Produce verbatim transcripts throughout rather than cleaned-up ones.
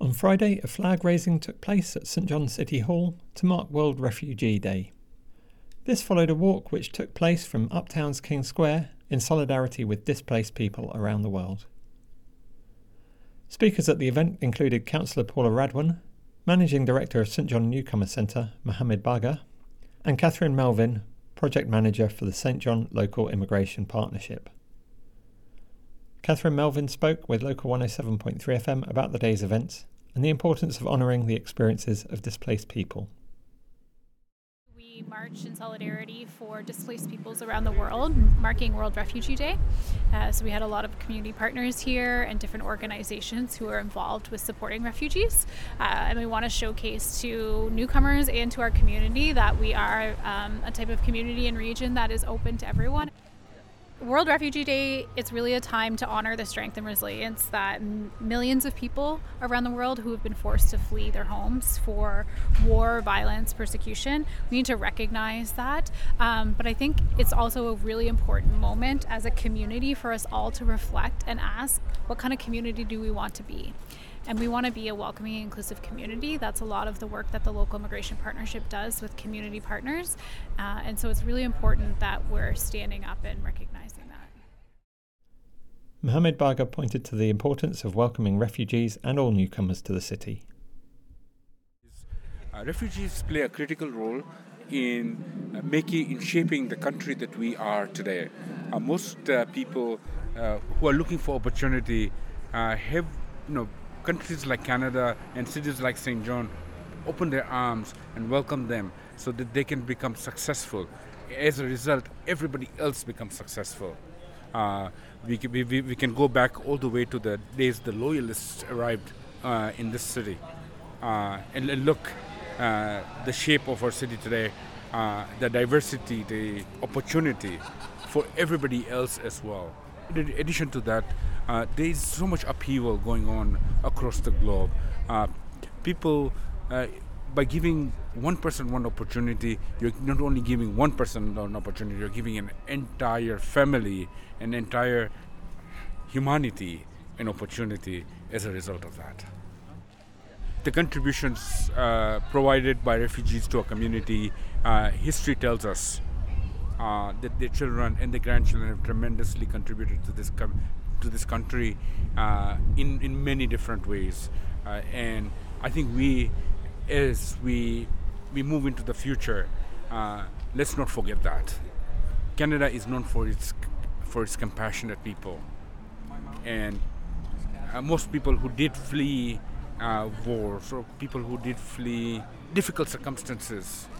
On Friday, a flag raising took place at St John's City Hall to mark World Refugee Day. This followed a walk which took place from Uptown's King Square in solidarity with displaced people around the world. Speakers at the event included Councillor Paula Radwan, Managing Director of St John Newcomer Centre, Mohammed Baga, and Catherine Melvin, Project Manager for the St John Local Immigration Partnership. Catherine Melvin spoke with Local one oh seven point three F M about the day's events and the importance of honouring the experiences of displaced people. We marched in solidarity for displaced peoples around the world, marking World Refugee Day. Uh, so we had a lot of community partners here and different organizations who are involved with supporting refugees. Uh, and we want to showcase to newcomers and to our community that we are um, a type of community and region that is open to everyone. World Refugee Day, it's really a time to honor the strength and resilience that m- millions of people around the world who have been forced to flee their homes for war, violence, persecution. We need to recognize that. Um, but I think it's also a really important moment as a community for us all to reflect and ask, what kind of community do we want to be? And we want to be a welcoming, inclusive community. That's a lot of the work that the Local Immigration Partnership does with community partners. Uh, and so it's really important that we're standing up and recognizing that. Mohammed Baga pointed to the importance of welcoming refugees and all newcomers to the city. Uh, refugees play a critical role in uh, making, in shaping the country that we are today. Uh, most uh, people uh, who are looking for opportunity uh, have, you know, countries like Canada and cities like Saint John open their arms and welcome them so that they can become successful. As a result, everybody else becomes successful. Uh, we, can, we, we can go back all the way to the days the loyalists arrived uh, in this city. Uh, and, and look, uh, the shape of our city today, uh, the diversity, the opportunity for everybody else as well. In addition to that, uh, there is so much upheaval going on across the globe. Uh, people, uh, by giving one person one opportunity, you're not only giving one person an opportunity, you're giving an entire family, an entire humanity an opportunity as a result of that. The contributions uh, provided by refugees to our community, uh, history tells us Uh, that their children and their grandchildren have tremendously contributed to this com- to this country uh, in in many different ways, uh, and I think we, as we we move into the future, uh, let's not forget that Canada is known for its for its compassionate people, and uh, most people who did flee uh, wars or people who did flee difficult circumstances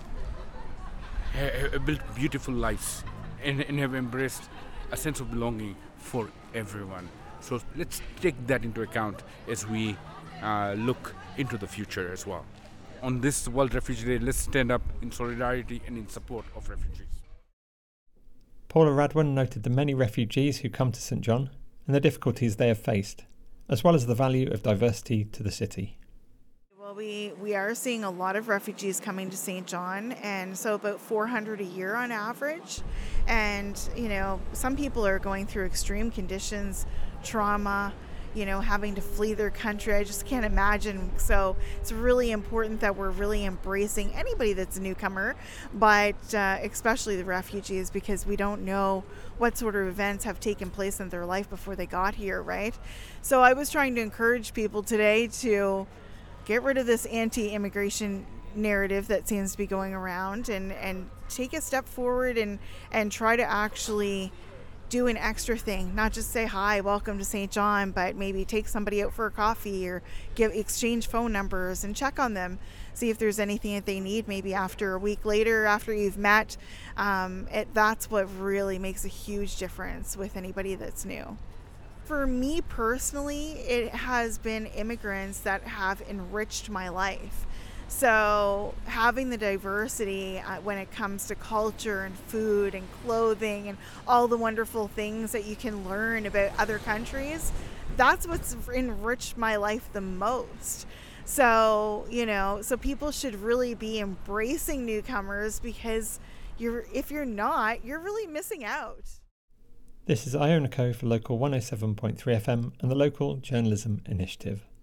have built beautiful lives and, and have embraced a sense of belonging for everyone. So let's take that into account as we uh, look into the future as well. On this World Refugee Day, let's stand up in solidarity and in support of refugees. Paula Radwan noted the many refugees who come to St John and the difficulties they have faced, as well as the value of diversity to the city. Well, we, we are seeing a lot of refugees coming to Saint John, and so about four hundred a year on average. And, you know, some people are going through extreme conditions, trauma, you know, having to flee their country. I just can't imagine. So it's really important that we're really embracing anybody that's a newcomer, but uh, especially the refugees, because we don't know what sort of events have taken place in their life before they got here, right? So I was trying to encourage people today to get rid of this anti-immigration narrative that seems to be going around and, and take a step forward and, and try to actually do an extra thing, not just say hi, welcome to Saint John, but maybe take somebody out for a coffee or give exchange phone numbers and check on them, see if there's anything that they need maybe after a week later, after you've met. Um, it, that's what really makes a huge difference with anybody that's new. For me personally, it has been immigrants that have enriched my life. So having the diversity uh, when it comes to culture and food and clothing and all the wonderful things that you can learn about other countries, that's what's enriched my life the most. So, you know, so people should really be embracing newcomers, because you're if you're not, you're really missing out. This is Iona Co for Local one oh seven point three F M and the Local Journalism Initiative.